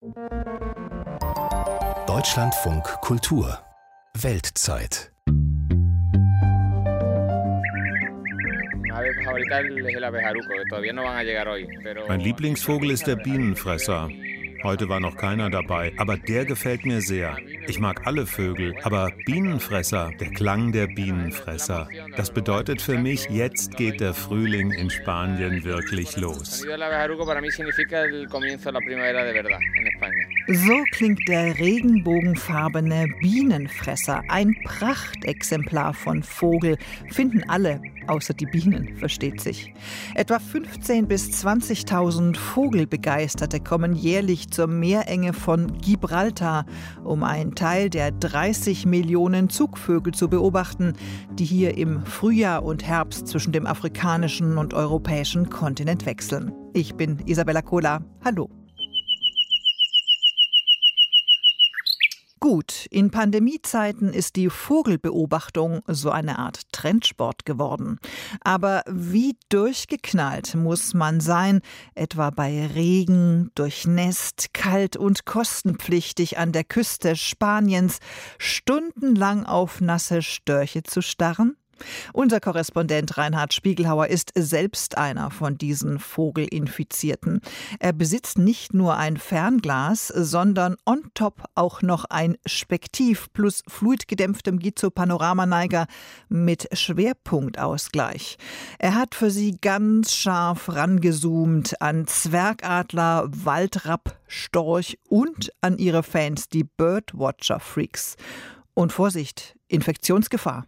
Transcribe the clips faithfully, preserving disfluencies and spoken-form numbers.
Deutschlandfunk Kultur Weltzeit. Mein Lieblingsvogel ist der Bienenfresser. Heute war noch keiner dabei, aber der gefällt mir sehr. Ich mag alle Vögel, aber Bienenfresser, der Klang der Bienenfresser, das bedeutet für mich, jetzt geht der Frühling in Spanien wirklich los. So klingt der regenbogenfarbene Bienenfresser, ein Prachtexemplar von Vogel, finden alle, außer die Bienen, versteht sich. Etwa fünfzehntausend bis zwanzigtausend Vogelbegeisterte kommen jährlich zur Meerenge von Gibraltar, um einen Teil der dreißig Millionen Zugvögel zu beobachten, die hier im Frühjahr und Herbst zwischen dem afrikanischen und europäischen Kontinent wechseln. Ich bin Isabella Kohler. Hallo. Gut, in Pandemiezeiten ist die Vogelbeobachtung so eine Art Trendsport geworden. Aber wie durchgeknallt muss man sein, etwa bei Regen, durchnässt, kalt und kostenpflichtig an der Küste Spaniens, stundenlang auf nasse Störche zu starren? Unser Korrespondent Reinhard Spiegelhauer ist selbst einer von diesen Vogelinfizierten. Er besitzt nicht nur ein Fernglas, sondern on top auch noch ein Spektiv plus fluidgedämpftem Gizo-Panoramaneiger mit Schwerpunktausgleich. Er hat für sie ganz scharf rangezoomt an Zwergadler, Waldrapp, Storch und an ihre Fans, die Birdwatcher-Freaks. Und Vorsicht, Infektionsgefahr.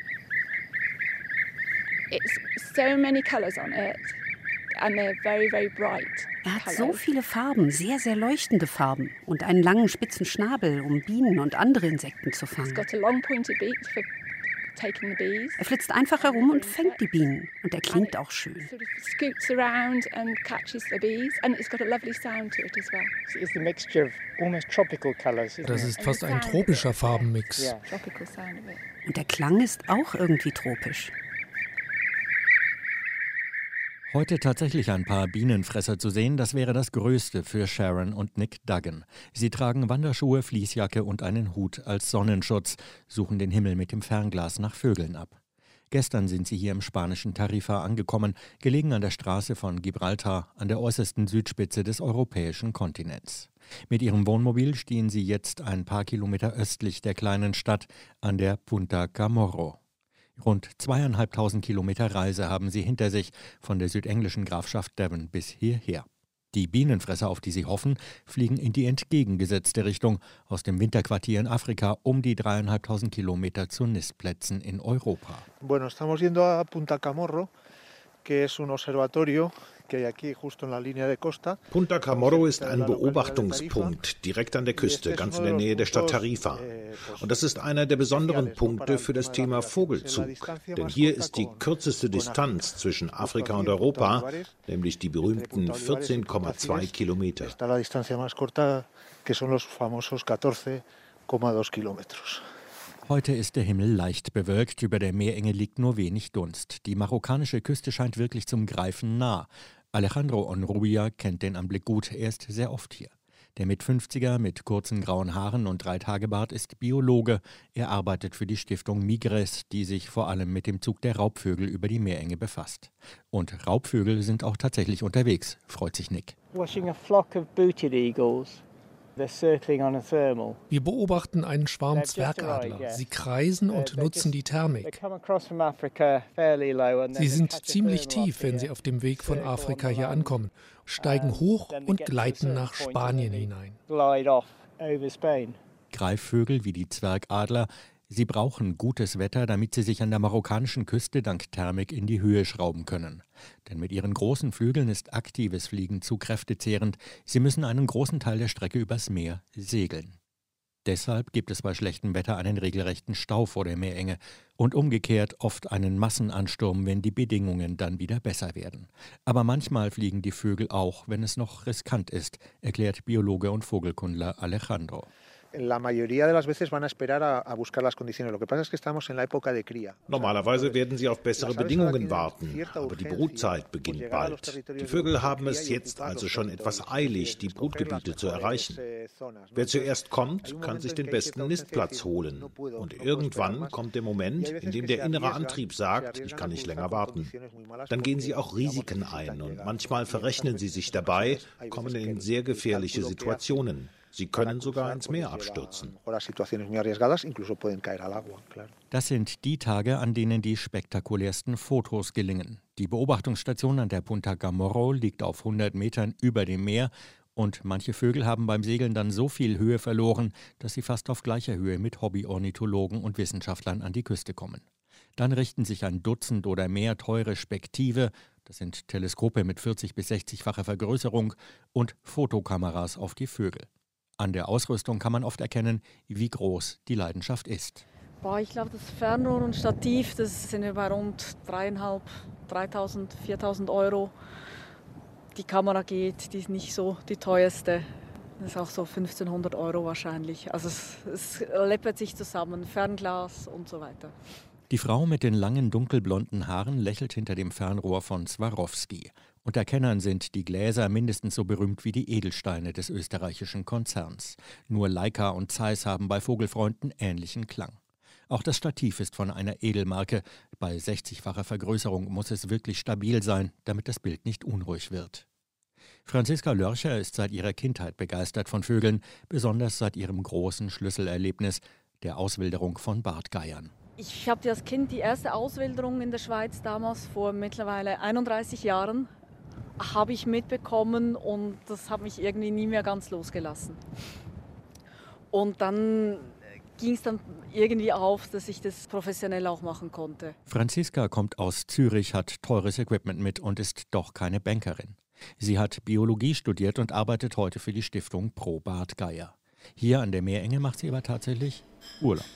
It's so many colours on it and they're very, very bright. Er hat so viele Farben, sehr, sehr leuchtende Farben und einen langen spitzen Schnabel, um Bienen und andere Insekten zu fangen. It's got a long pointed beak for taking the bees. Er flitzt einfach herum und fängt die Bienen und er klingt auch schön. Sort of scoots around and catches the bees and it's got a lovely sound to it as well. It's the mixture of almost tropical colours. Das ist fast ein tropischer Farbenmix. Yeah. Tropical sound of it. Und der Klang ist auch irgendwie tropisch. Heute tatsächlich ein paar Bienenfresser zu sehen, das wäre das Größte für Sharon und Nick Duggan. Sie tragen Wanderschuhe, Fließjacke und einen Hut als Sonnenschutz, suchen den Himmel mit dem Fernglas nach Vögeln ab. Gestern sind sie hier im spanischen Tarifa angekommen, gelegen an der Straße von Gibraltar, an der äußersten Südspitze des europäischen Kontinents. Mit ihrem Wohnmobil stehen sie jetzt ein paar Kilometer östlich der kleinen Stadt an der Punta Chamorro. Rund zweieinhalbtausend Kilometer Reise haben sie hinter sich, von der südenglischen Grafschaft Devon bis hierher. Die Bienenfresser, auf die sie hoffen, fliegen in die entgegengesetzte Richtung, aus dem Winterquartier in Afrika, um die dreieinhalbtausend Kilometer zu Nistplätzen in Europa. Bueno, estamos yendo a Punta Chamorro, que es un observatorio que hay aquí justo en la línea de costa. Punta Chamorro ist ein Beobachtungspunkt direkt an der Küste, ganz in der Nähe der Stadt Tarifa. Und das ist einer der besonderen Punkte für das Thema Vogelzug. Denn hier ist die kürzeste Distanz zwischen Afrika und Europa, nämlich die berühmten vierzehn Komma zwei Kilometer. Heute ist der Himmel leicht bewölkt, über der Meerenge liegt nur wenig Dunst. Die marokkanische Küste scheint wirklich zum Greifen nah. Alejandro Onrubia kennt den Anblick gut, er ist sehr oft hier. Der Mit-fünfziger mit kurzen grauen Haaren und Dreitagebart ist Biologe. Er arbeitet für die Stiftung Migres, die sich vor allem mit dem Zug der Raubvögel über die Meerenge befasst. Und Raubvögel sind auch tatsächlich unterwegs, freut sich Nick. Watching a flock of booted eagles. Wir beobachten einen Schwarm Zwergadler. Sie kreisen und nutzen die Thermik. Sie sind ziemlich tief, wenn sie auf dem Weg von Afrika hier ankommen, steigen hoch und gleiten nach Spanien hinein. Greifvögel wie die Zwergadler, sie brauchen gutes Wetter, damit sie sich an der marokkanischen Küste dank Thermik in die Höhe schrauben können. Denn mit ihren großen Flügeln ist aktives Fliegen zu kräftezehrend. Sie müssen einen großen Teil der Strecke übers Meer segeln. Deshalb gibt es bei schlechtem Wetter einen regelrechten Stau vor der Meerenge und umgekehrt oft einen Massenansturm, wenn die Bedingungen dann wieder besser werden. Aber manchmal fliegen die Vögel auch, wenn es noch riskant ist, erklärt Biologe und Vogelkundler Alejandro. Normalerweise werden sie auf bessere Bedingungen warten, aber die Brutzeit beginnt bald. Die Vögel haben es jetzt also schon etwas eilig, die Brutgebiete zu erreichen. Wer zuerst kommt, kann sich den besten Nistplatz holen. Und irgendwann kommt der Moment, in dem der innere Antrieb sagt, ich kann nicht länger warten. Dann gehen sie auch Risiken ein und manchmal verrechnen sie sich dabei, kommen in sehr gefährliche Situationen. Sie können sogar ins Meer abstürzen. Das sind die Tage, an denen die spektakulärsten Fotos gelingen. Die Beobachtungsstation an der Punta Chamorro liegt auf hundert Metern über dem Meer und manche Vögel haben beim Segeln dann so viel Höhe verloren, dass sie fast auf gleicher Höhe mit Hobbyornithologen und Wissenschaftlern an die Küste kommen. Dann richten sich ein Dutzend oder mehr teure Spektive, das sind Teleskope mit vierzig- bis sechzigfacher Vergrößerung, und Fotokameras auf die Vögel. An der Ausrüstung kann man oft erkennen, wie groß die Leidenschaft ist. Boah, ich glaube, das Fernrohr und Stativ, das sind bei rund dreieinhalb, dreitausend, viertausend Euro. Die Kamera geht, die ist nicht so die teuerste. Das ist auch so fünfzehnhundert Euro wahrscheinlich. Also es, es läppert sich zusammen, Fernglas und so weiter. Die Frau mit den langen dunkelblonden Haaren lächelt hinter dem Fernrohr von Swarovski. Unter Kennern sind die Gläser mindestens so berühmt wie die Edelsteine des österreichischen Konzerns. Nur Leica und Zeiss haben bei Vogelfreunden ähnlichen Klang. Auch das Stativ ist von einer Edelmarke. Bei sechzigfacher Vergrößerung muss es wirklich stabil sein, damit das Bild nicht unruhig wird. Franziska Lörcher ist seit ihrer Kindheit begeistert von Vögeln, besonders seit ihrem großen Schlüsselerlebnis, der Auswilderung von Bartgeiern. Ich habe als Kind die erste Auswilderung in der Schweiz damals vor mittlerweile einunddreißig Jahren habe ich mitbekommen und das hat mich irgendwie nie mehr ganz losgelassen. Und dann ging es dann irgendwie auf, dass ich das professionell auch machen konnte. Franziska kommt aus Zürich, hat teures Equipment mit und ist doch keine Bankerin. Sie hat Biologie studiert und arbeitet heute für die Stiftung Pro Bartgeier. Hier an der Meerenge macht sie aber tatsächlich Urlaub.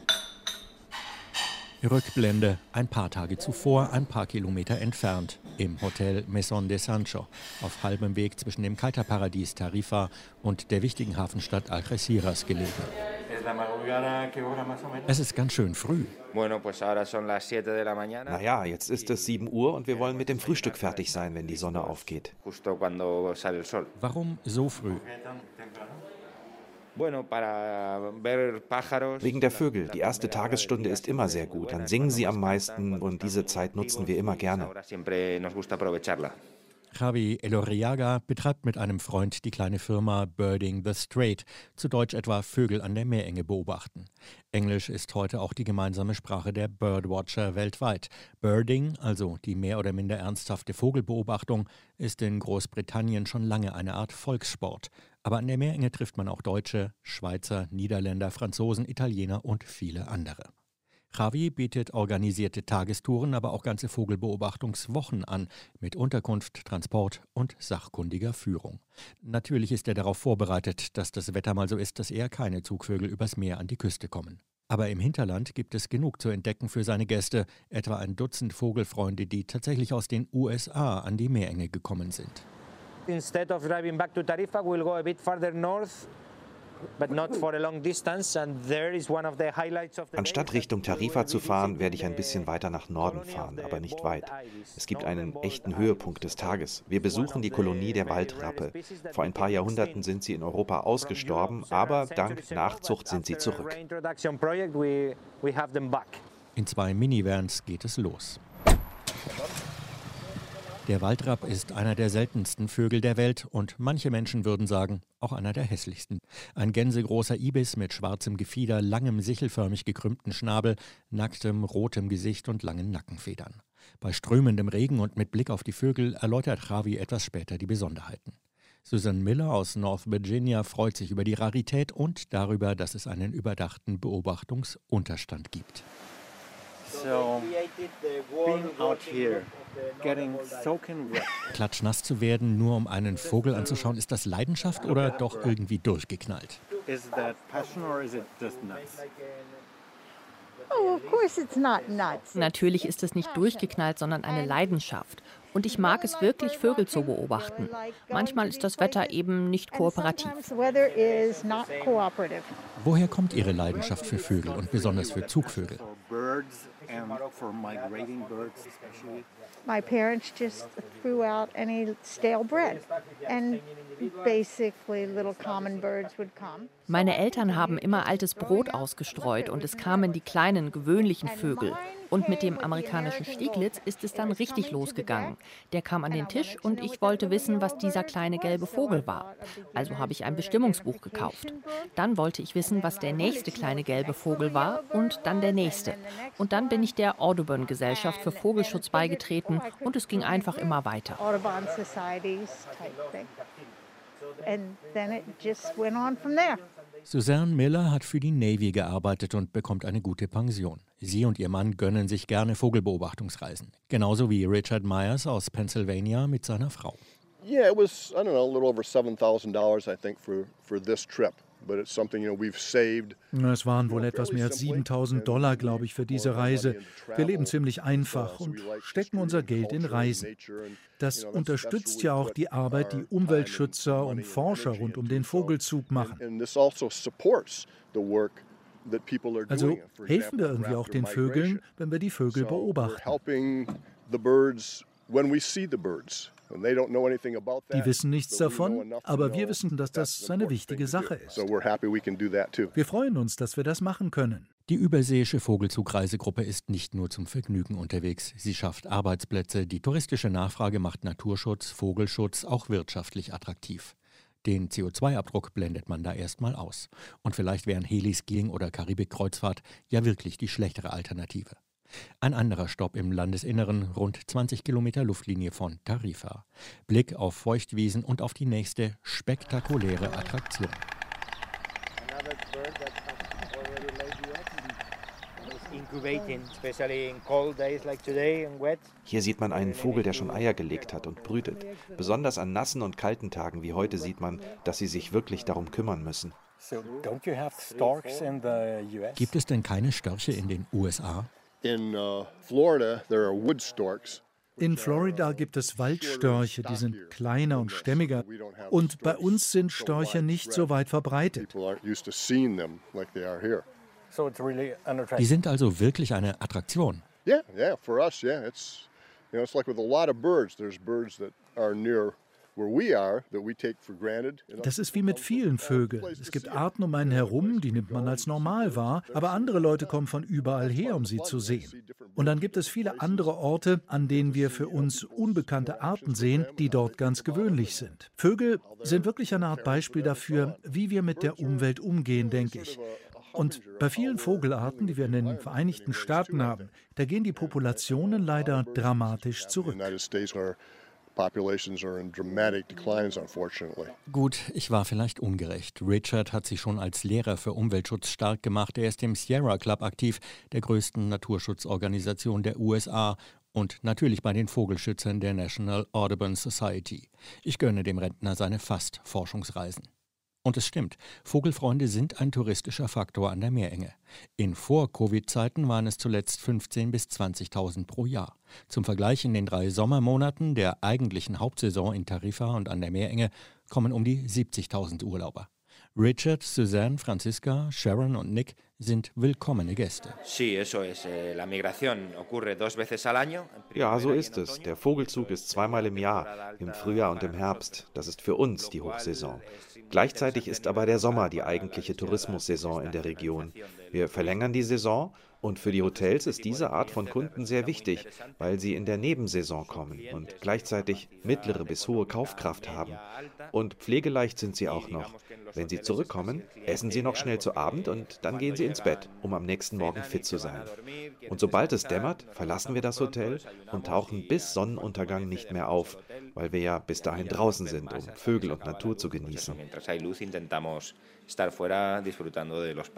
Rückblende, ein paar Tage zuvor, ein paar Kilometer entfernt, im Hotel Maison de Sancho, auf halbem Weg zwischen dem Kiteparadies Tarifa und der wichtigen Hafenstadt Algeciras gelegen. Es ist ganz schön früh. Naja, jetzt ist es sieben Uhr und wir wollen mit dem Frühstück fertig sein, wenn die Sonne aufgeht. Warum so früh? Wegen der Vögel. Die erste Tagesstunde ist immer sehr gut. Dann singen sie am meisten und diese Zeit nutzen wir immer gerne. Javi Elorriaga betreibt mit einem Freund die kleine Firma Birding the Strait, zu Deutsch etwa Vögel an der Meerenge beobachten. Englisch ist heute auch die gemeinsame Sprache der Birdwatcher weltweit. Birding, also die mehr oder minder ernsthafte Vogelbeobachtung, ist in Großbritannien schon lange eine Art Volkssport. Aber an der Meerenge trifft man auch Deutsche, Schweizer, Niederländer, Franzosen, Italiener und viele andere. Javi bietet organisierte Tagestouren, aber auch ganze Vogelbeobachtungswochen an, mit Unterkunft, Transport und sachkundiger Führung. Natürlich ist er darauf vorbereitet, dass das Wetter mal so ist, dass eher keine Zugvögel übers Meer an die Küste kommen. Aber im Hinterland gibt es genug zu entdecken für seine Gäste, etwa ein Dutzend Vogelfreunde, die tatsächlich aus den U S A an die Meerenge gekommen sind. Instead of driving back to Tarifa, we'll go a bit farther north. Anstatt Richtung Tarifa zu fahren, werde ich ein bisschen weiter nach Norden fahren, aber nicht weit. Es gibt einen echten Höhepunkt des Tages. Wir besuchen die Kolonie der Waldrappe. Vor ein paar Jahrhunderten sind sie in Europa ausgestorben, aber dank Nachzucht sind sie zurück. In zwei Minivans geht es los. Der Waldrapp ist einer der seltensten Vögel der Welt und manche Menschen würden sagen, auch einer der hässlichsten. Ein gänsegroßer Ibis mit schwarzem Gefieder, langem sichelförmig gekrümmten Schnabel, nacktem, rotem Gesicht und langen Nackenfedern. Bei strömendem Regen und mit Blick auf die Vögel erläutert Javi etwas später die Besonderheiten. Susan Miller aus North Virginia freut sich über die Rarität und darüber, dass es einen überdachten Beobachtungsunterstand gibt. So, being out here, getting soaking wet. Klatschnass zu werden, nur um einen Vogel anzuschauen, ist das Leidenschaft oder doch irgendwie durchgeknallt? Is that passion or is it just nuts? Oh, of course it's not nuts. Natürlich ist es nicht durchgeknallt, sondern eine Leidenschaft. Und ich mag es wirklich, Vögel zu beobachten. Manchmal ist das Wetter eben nicht kooperativ. Woher kommt Ihre Leidenschaft für Vögel und besonders für Zugvögel? My parents just threw out any stale bread and basically little common birds would come. Meine Eltern haben immer altes Brot ausgestreut und es kamen die kleinen, gewöhnlichen Vögel. Und mit dem amerikanischen Stieglitz ist es dann richtig losgegangen. Der kam an den Tisch und ich wollte wissen, was dieser kleine gelbe Vogel war. Also habe ich ein Bestimmungsbuch gekauft. Dann wollte ich wissen, was der nächste kleine gelbe Vogel war und dann der nächste. Und dann bin ich der Audubon-Gesellschaft für Vogelschutz beigetreten und es ging einfach immer weiter. Suzanne Miller hat für die Navy gearbeitet und bekommt eine gute Pension. Sie und ihr Mann gönnen sich gerne Vogelbeobachtungsreisen. Genauso wie Richard Myers aus Pennsylvania mit seiner Frau. Yeah, it was, I don't know, a little over seven thousand dollars, I think, for, for this trip. But it's something, you know, we've saved. Es waren wohl etwas mehr als siebentausend Dollar, glaube ich, für diese Reise. Wir leben ziemlich einfach und stecken unser Geld in Reisen. Das unterstützt ja auch die Arbeit, die Umweltschützer und Forscher rund um den Vogelzug machen. Also helfen wir irgendwie auch den Vögeln, wenn wir die Vögel beobachten. Die wissen nichts davon, aber wir wissen, dass das eine wichtige Sache ist. Wir freuen uns, dass wir das machen können. Die überseeische Vogelzugreisegruppe ist nicht nur zum Vergnügen unterwegs. Sie schafft Arbeitsplätze, die touristische Nachfrage macht Naturschutz, Vogelschutz auch wirtschaftlich attraktiv. Den C O zwei Abdruck blendet man da erstmal aus. Und vielleicht wären Heliskiing oder Karibik-Kreuzfahrt ja wirklich die schlechtere Alternative. Ein anderer Stopp im Landesinneren, rund zwanzig Kilometer Luftlinie von Tarifa. Blick auf Feuchtwiesen und auf die nächste spektakuläre Attraktion. Hier sieht man einen Vogel, der schon Eier gelegt hat und brütet. Besonders an nassen und kalten Tagen wie heute sieht man, dass sie sich wirklich darum kümmern müssen. Gibt es denn keine Störche in den U S A? In uh, Florida, there are wood storks. In Florida gibt es Waldstörche, die sind kleiner und stämmiger. Und bei uns sind Störche nicht so weit verbreitet. Die sind also wirklich eine Attraktion. Yeah, yeah, for us, yeah. It's, you know, it's like with a lot of birds. There's birds that are near where we are that we take for granted. Das ist wie mit vielen Vögeln. Es gibt Arten um einen herum, die nimmt man als normal wahr, aber andere Leute kommen von überall her, um sie zu sehen. Und dann gibt es viele andere Orte, an denen wir für uns unbekannte Arten sehen, die dort ganz gewöhnlich sind. Vögel sind wirklich eine Art Beispiel dafür, wie wir mit der Umwelt umgehen, denke ich. Und bei vielen Vogelarten, die wir in den Vereinigten Staaten haben, da gehen die Populationen leider dramatisch zurück. Gut, ich war vielleicht ungerecht. Richard hat sich schon als Lehrer für Umweltschutz stark gemacht. Er ist im Sierra Club aktiv, der größten Naturschutzorganisation der U S A. Und natürlich bei den Vogelschützern der National Audubon Society. Ich gönne dem Rentner seine Fast-Forschungsreisen. Und es stimmt, Vogelfreunde sind ein touristischer Faktor an der Meerenge. In Vor-Covid-Zeiten waren es zuletzt fünfzehntausend bis zwanzigtausend pro Jahr. Zum Vergleich, in den drei Sommermonaten der eigentlichen Hauptsaison in Tarifa und an der Meerenge kommen um die siebzigtausend Urlauber. Richard, Suzanne, Franziska, Sharon und Nick sind willkommene Gäste. Ja, so ist es. Der Vogelzug ist zweimal im Jahr, im Frühjahr und im Herbst. Das ist für uns die Hochsaison. Gleichzeitig ist aber der Sommer die eigentliche Tourismussaison in der Region. Wir verlängern die Saison und für die Hotels ist diese Art von Kunden sehr wichtig, weil sie in der Nebensaison kommen und gleichzeitig mittlere bis hohe Kaufkraft haben. Und pflegeleicht sind sie auch noch. Wenn sie zurückkommen, essen sie noch schnell zu Abend und dann gehen sie ins Bett, um am nächsten Morgen fit zu sein. Und sobald es dämmert, verlassen wir das Hotel und tauchen bis Sonnenuntergang nicht mehr auf, weil wir ja bis dahin draußen sind, um Vögel und Natur zu genießen.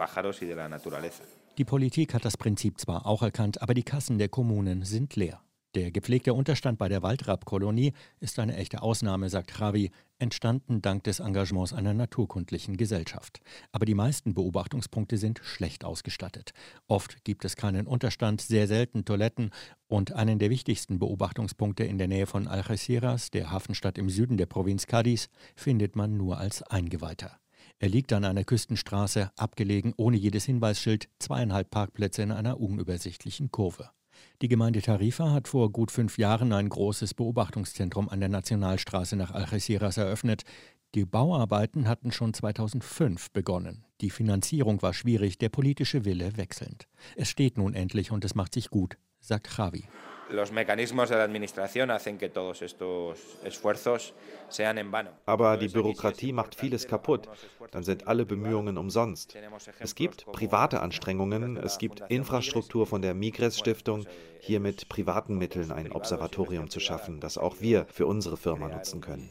Die Politik hat das Prinzip zwar auch erkannt, aber die Kassen der Kommunen sind leer. Der gepflegte Unterstand bei der Waldrappkolonie ist eine echte Ausnahme, sagt Javi, entstanden dank des Engagements einer naturkundlichen Gesellschaft. Aber die meisten Beobachtungspunkte sind schlecht ausgestattet. Oft gibt es keinen Unterstand, sehr selten Toiletten und einen der wichtigsten Beobachtungspunkte in der Nähe von Algeciras, der Hafenstadt im Süden der Provinz Cádiz, findet man nur als Eingeweihter. Er liegt an einer Küstenstraße, abgelegen, ohne jedes Hinweisschild, zweieinhalb Parkplätze in einer unübersichtlichen Kurve. Die Gemeinde Tarifa hat vor gut fünf Jahren ein großes Beobachtungszentrum an der Nationalstraße nach Algeciras eröffnet. Die Bauarbeiten hatten schon zweitausendfünf begonnen. Die Finanzierung war schwierig, der politische Wille wechselnd. Es steht nun endlich und es macht sich gut, sagt Javi. Los mecanismos de la administración hacen que todos estos esfuerzos sean en vano. Aber die Bürokratie macht vieles kaputt. Dann sind alle Bemühungen umsonst. Es gibt private Anstrengungen, es gibt Infrastruktur von der Migres-Stiftung, hier mit privaten Mitteln ein Observatorium zu schaffen, das auch wir für unsere Firma nutzen können.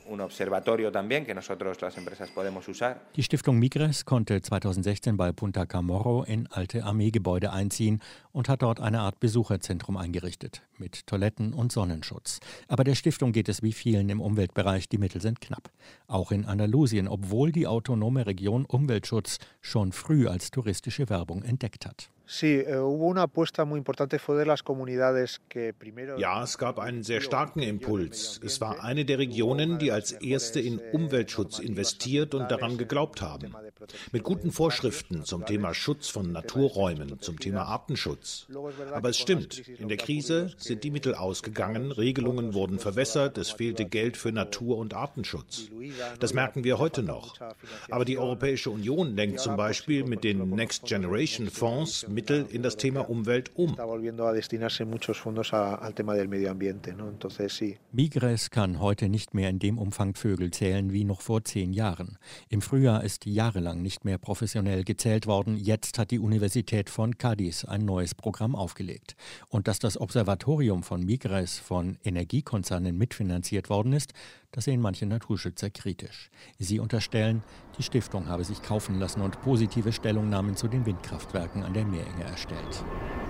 Die Stiftung Migres konnte zweitausendsechzehn bei Punta Chamorro in alte Armeegebäude einziehen und hat dort eine Art Besucherzentrum eingerichtet, mit Toiletten und Sonnenschutz. Aber der Stiftung geht es wie vielen im Umweltbereich, die Mittel sind knapp. Auch in Andalusien, obwohl die autonome Region Umweltschutz schon früh als touristische Werbung entdeckt hat. Ja, es gab einen sehr starken Impuls. Es war eine der Regionen, die als erste in Umweltschutz investiert und daran geglaubt haben. Mit guten Vorschriften zum Thema Schutz von Naturräumen, zum Thema Artenschutz. Aber es stimmt, in der Krise sind die Mittel ausgegangen, Regelungen wurden verwässert, es fehlte Geld für Natur- und Artenschutz. Das merken wir heute noch. Aber die Europäische Union lenkt zum Beispiel mit den Next Generation Fonds Mittel in das Thema Umwelt um. Migres kann heute nicht mehr in dem Umfang Vögel zählen wie noch vor zehn Jahren. Im Frühjahr ist jahrelang nicht mehr professionell gezählt worden. Jetzt hat die Universität von Cádiz ein neues Programm aufgelegt. Und dass das Observatorium von Migres von Energiekonzernen mitfinanziert worden ist, das sehen manche Naturschützer kritisch. Sie unterstellen, die Stiftung habe sich kaufen lassen und positive Stellungnahmen zu den Windkraftwerken an der Meerenge erstellt.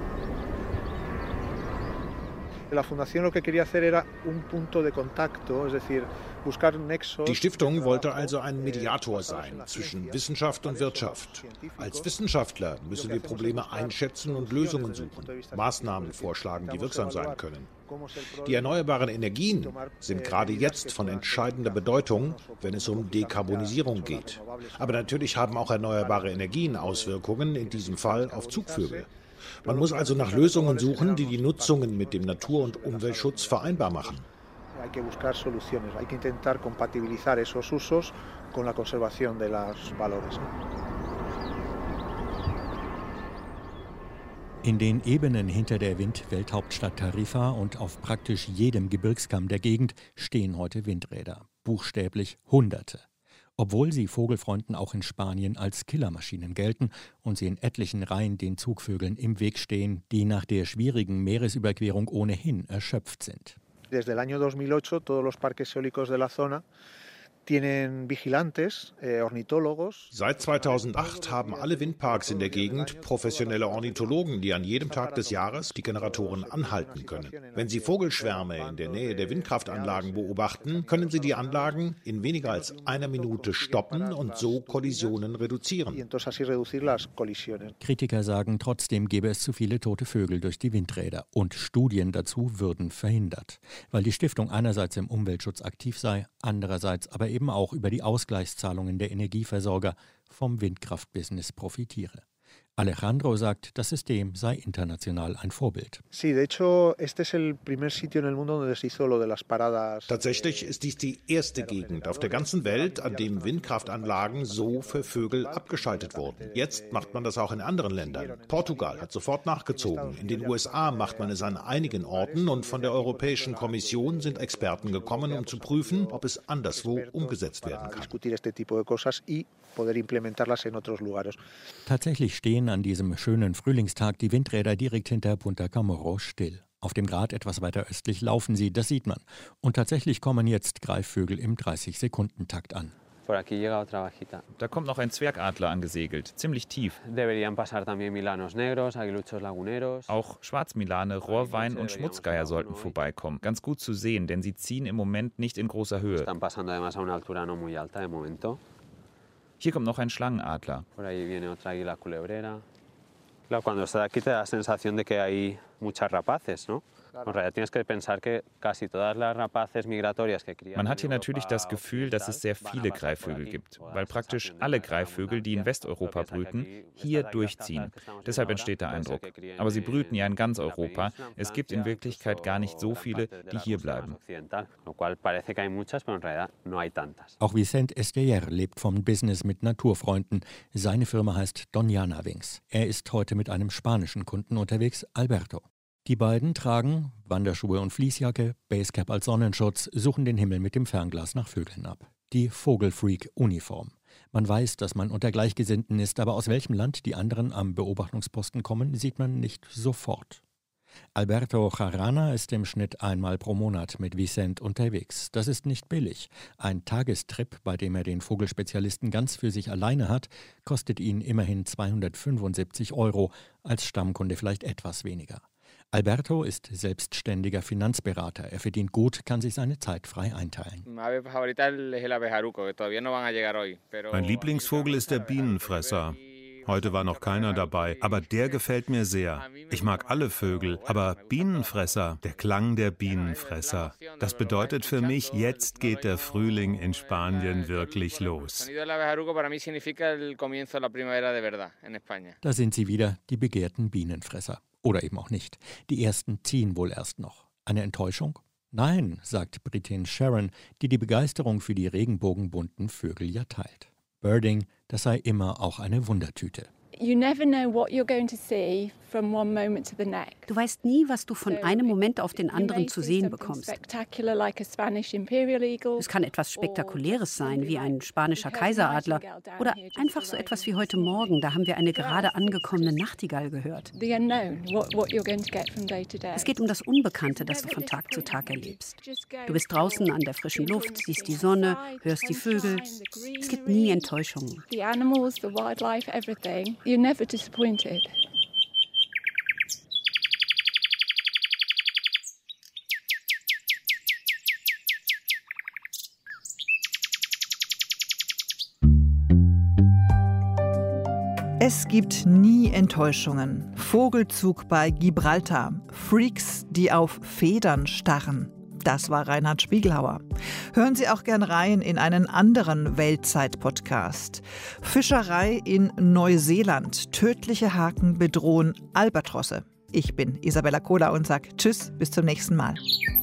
Die Stiftung wollte also ein Mediator sein zwischen Wissenschaft und Wirtschaft. Als Wissenschaftler müssen wir Probleme einschätzen und Lösungen suchen, Maßnahmen vorschlagen, die wirksam sein können. Die erneuerbaren Energien sind gerade jetzt von entscheidender Bedeutung, wenn es um Dekarbonisierung geht. Aber natürlich haben auch erneuerbare Energien Auswirkungen, in diesem Fall auf Zugvögel. Man muss also nach Lösungen suchen, die die Nutzungen mit dem Natur- und Umweltschutz vereinbar machen. In den Ebenen hinter der Windwelthauptstadt Tarifa und auf praktisch jedem Gebirgskamm der Gegend stehen heute Windräder. Buchstäblich Hunderte. Obwohl sie Vogelfreunden auch in Spanien als Killermaschinen gelten und sie in etlichen Reihen den Zugvögeln im Weg stehen, die nach der schwierigen Meeresüberquerung ohnehin erschöpft sind. Desde el año dos mil ocho todos los parques eólicos de la zona tienen vigilantes, eh, ornitólogos. Seit zweitausendacht haben alle Windparks in der Gegend professionelle Ornithologen, die an jedem Tag des Jahres die Generatoren anhalten können. Wenn sie Vogelschwärme in der Nähe der Windkraftanlagen beobachten, können sie die Anlagen in weniger als einer Minute stoppen und so Kollisionen reduzieren. Kritiker sagen, trotzdem gäbe es zu viele tote Vögel durch die Windräder und Studien dazu würden verhindert, weil die Stiftung einerseits im Umweltschutz aktiv sei, andererseits aber eben auch über die Ausgleichszahlungen der Energieversorger vom Windkraftbusiness profitiere. Alejandro sagt, das System sei international ein Vorbild. Tatsächlich ist dies die erste Gegend auf der ganzen Welt, an dem Windkraftanlagen so für Vögel abgeschaltet wurden. Jetzt macht man das auch in anderen Ländern. Portugal hat sofort nachgezogen. In den U S A macht man es an einigen Orten und von der Europäischen Kommission sind Experten gekommen, um zu prüfen, ob es anderswo umgesetzt werden kann. Tatsächlich stehen an diesem schönen Frühlingstag die Windräder direkt hinter Punta Chamorro still. Auf dem Grat etwas weiter östlich laufen sie, das sieht man. Und tatsächlich kommen jetzt Greifvögel im dreißig-Sekunden-Takt an. Da kommt noch ein Zwergadler angesegelt, ziemlich tief. Auch Schwarzmilane, Rohrwein und Schmutzgeier sollten vorbeikommen. Ganz gut zu sehen, denn sie ziehen im Moment nicht in großer Höhe. Hier kommt noch ein Schlangenadler. Cuando estás aquí te da la sensación de que hay muchas rapaces, ¿no? Man hat hier natürlich das Gefühl, dass es sehr viele Greifvögel gibt, weil praktisch alle Greifvögel, die in Westeuropa brüten, hier durchziehen. Deshalb entsteht der Eindruck. Aber sie brüten ja in ganz Europa. Es gibt in Wirklichkeit gar nicht so viele, die hier bleiben. Auch Vicente Esteller lebt vom Business mit Naturfreunden. Seine Firma heißt Doñana Wings. Er ist heute mit einem spanischen Kunden unterwegs, Alberto. Die beiden tragen Wanderschuhe und Fließjacke, Basecap als Sonnenschutz, suchen den Himmel mit dem Fernglas nach Vögeln ab. Die Vogelfreak-Uniform. Man weiß, dass man unter Gleichgesinnten ist, aber aus welchem Land die anderen am Beobachtungsposten kommen, sieht man nicht sofort. Alberto Jarana ist im Schnitt einmal pro Monat mit Vicente unterwegs. Das ist nicht billig. Ein Tagestrip, bei dem er den Vogelspezialisten ganz für sich alleine hat, kostet ihn immerhin zweihundertfünfundsiebzig Euro, als Stammkunde vielleicht etwas weniger. Alberto ist selbstständiger Finanzberater. Er verdient gut, kann sich seine Zeit frei einteilen. Mein Lieblingsvogel ist der Bienenfresser. Heute war noch keiner dabei, aber der gefällt mir sehr. Ich mag alle Vögel, aber Bienenfresser, der Klang der Bienenfresser. Das bedeutet für mich, jetzt geht der Frühling in Spanien wirklich los. Da sind sie wieder, die begehrten Bienenfresser. Oder eben auch nicht. Die ersten ziehen wohl erst noch. Eine Enttäuschung? Nein, sagt Britin Sharon, die die Begeisterung für die regenbogenbunten Vögel ja teilt. Birding, das sei immer auch eine Wundertüte. You never know what you're going to see from one moment to the next. Du weißt nie, was du von einem Moment auf den anderen zu sehen bekommst. Es kann etwas Spektakuläres sein, wie ein spanischer Kaiseradler. Oder einfach so etwas wie heute Morgen, da haben wir eine gerade angekommene Nachtigall gehört. Es geht um das Unbekannte, das du von Tag zu Tag erlebst. Du bist draußen an der frischen Luft, siehst die Sonne, hörst die Vögel. Es gibt nie Enttäuschungen. The animals, the wildlife, everything. You're never disappointed. Es gibt nie Enttäuschungen. Vogelzug bei Gibraltar. Freaks, die auf Federn starren. Das war Reinhard Spiegelhauer. Hören Sie auch gern rein in einen anderen Weltzeit-Podcast. Fischerei in Neuseeland. Tödliche Haken bedrohen Albatrosse. Ich bin Isabella Kohler und sage Tschüss, bis zum nächsten Mal.